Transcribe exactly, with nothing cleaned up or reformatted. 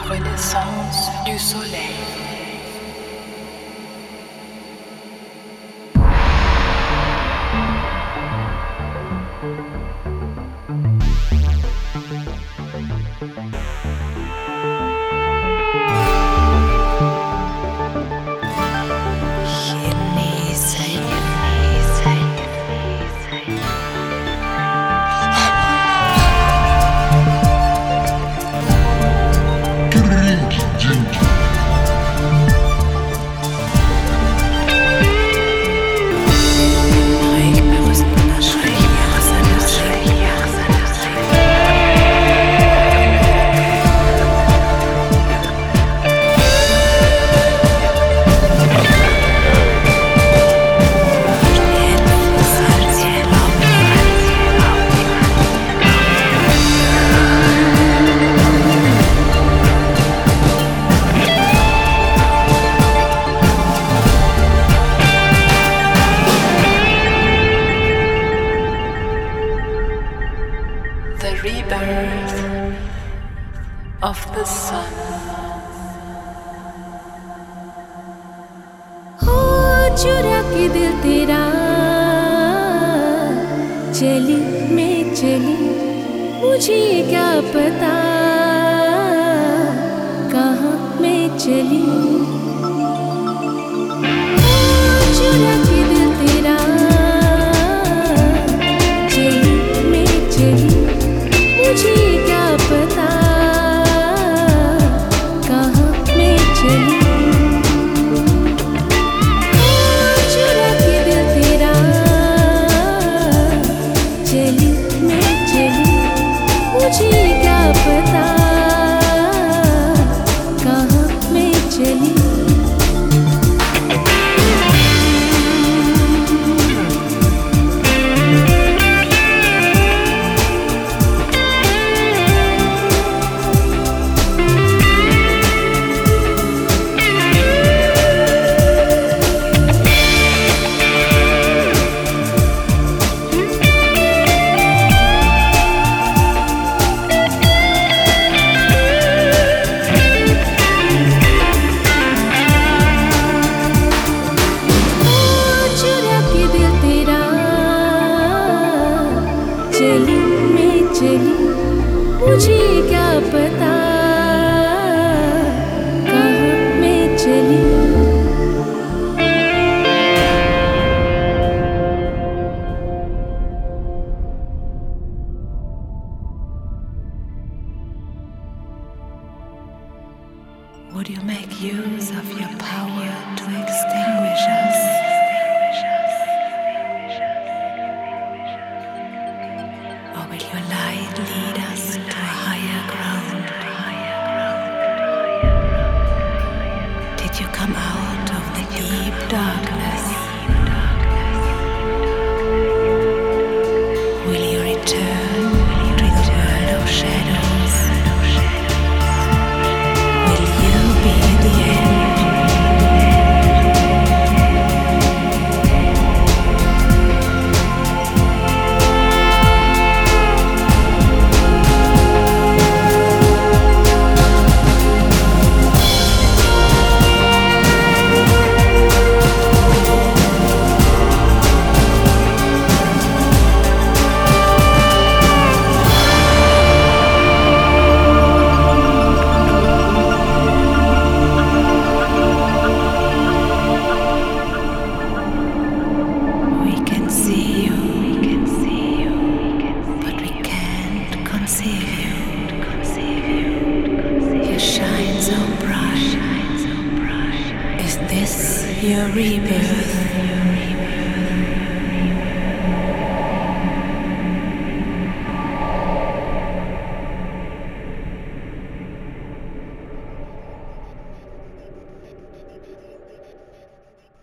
renaissance du soleil. Would you make use of your power to extinguish us? Or will your light lead us to a higher ground? Did you come out of the deep darkness? Will you return to the world of shadows? Will you be the end? Your rebirth.